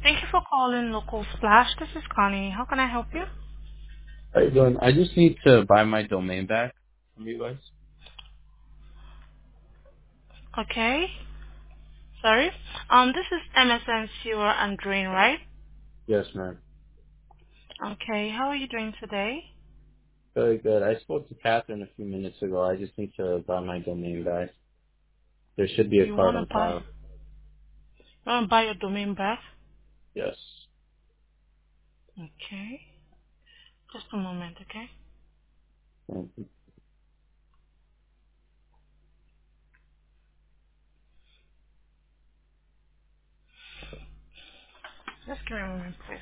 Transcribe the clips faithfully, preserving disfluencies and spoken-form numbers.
Thank you for calling Local Splash. This is Connie. How can I help you? How you doing? I just need to buy my domain back from you guys. Okay. Sorry. Um, this is M S N Sewer and Drain, right? Yes, ma'am. Okay. How are you doing today? Very good. I spoke to Catherine a few minutes ago. I just need to buy my domain back. There should be a You card wanna on buy? file. You wanna buy your domain back? Yes. Okay. Just a moment, okay? Thank you. Just give me a moment, please.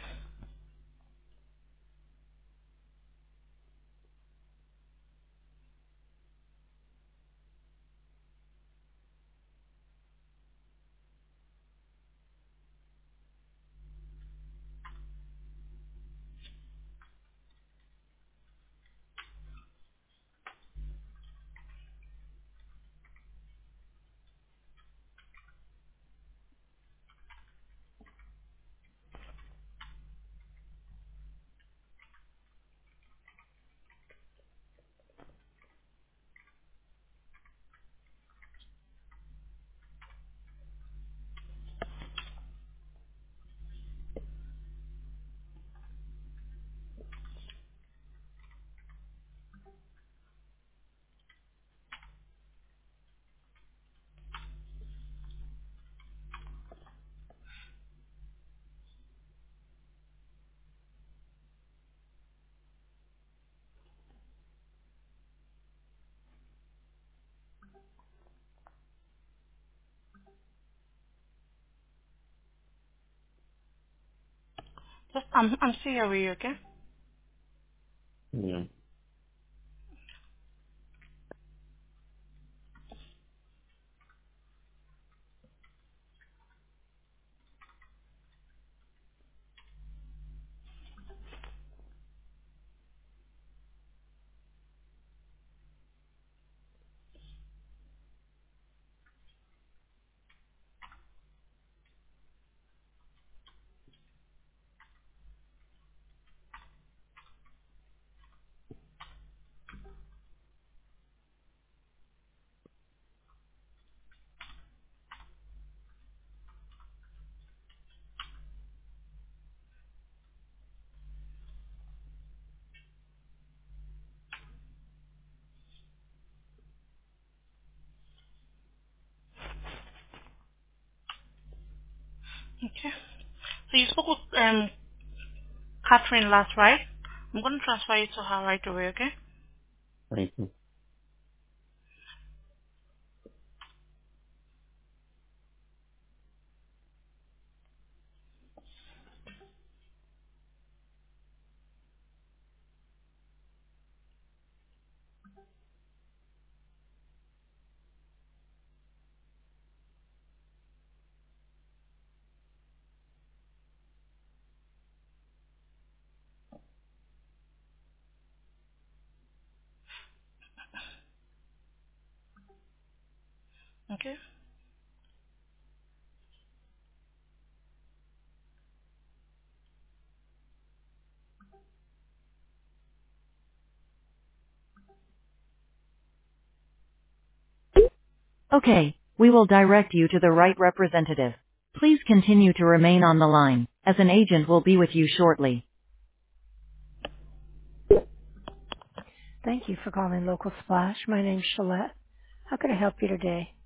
Just I'm I'm still here with you, okay? Yeah. Okay. So you spoke with um Catherine last, right? I'm gonna transfer you to her right away, okay? Thank you. Okay. Okay, we will direct you to the right representative. Please continue to remain on the line, as an agent will be with you shortly. Thank you for calling Local Splash. My name's Shalette. How can I help you today?